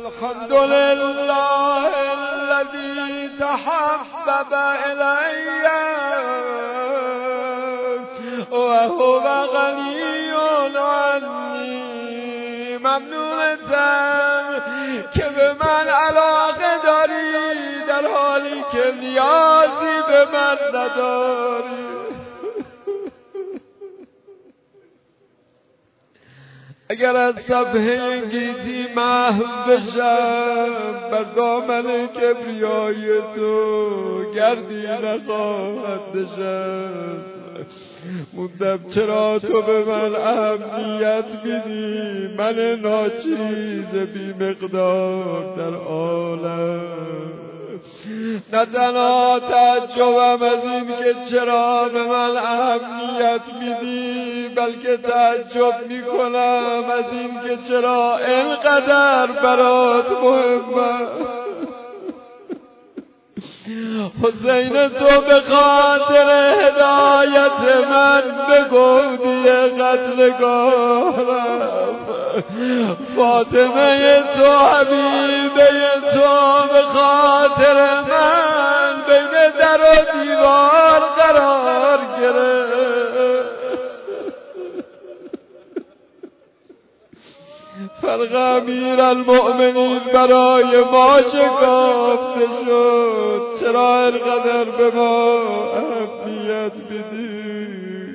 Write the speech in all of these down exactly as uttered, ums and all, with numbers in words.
الحمد لله الذي تحبب إلي وهو غني عني. ممنونتم که به من علاقه داری در حالی که نیازی به من نداری. اگر از صفحه گیتی محو بشم بر دامن کبریای تو گردی نخواهد نشست. موندم چرا تو به من اهمیت میدی، من ناچیز بی مقدار در عالم. نه تنها تعجبم از این که چرا به من اهمیت میدی، بلکه تعجب میکنم از این که چرا اینقدر برات مهمه. حسین تو به خاطر هدایت من به گودی قتلگاهم، فاطمه تو حبیبه تو به خاطر من بین در و دیوار قرار گرفت. فرق امیر المؤمنین برای ما شکافته شد، چرا اینقدر به ما اهمیت بدی؟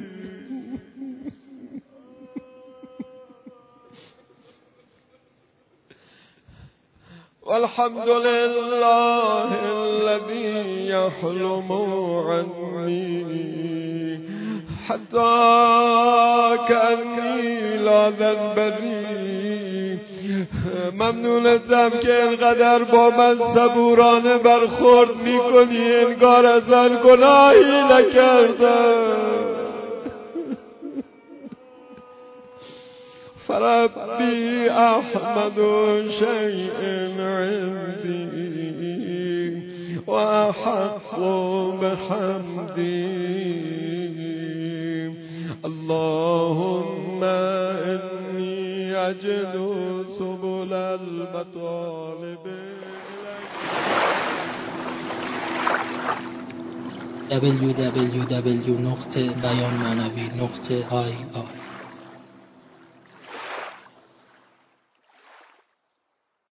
والحمد لله الذي يحلم عني حتى كأني لا ذنب لي. ممنونتم که اینقدر با من صبورانه برخورد میکنی انگار ازن گناهی نکردم. فربي أحمد شيء عندي وأحق بحمدي. اللهم إني أجد سبل المطالب. دبلیو دبلیو دبلیو نقطه بیان معنوی نقطه آی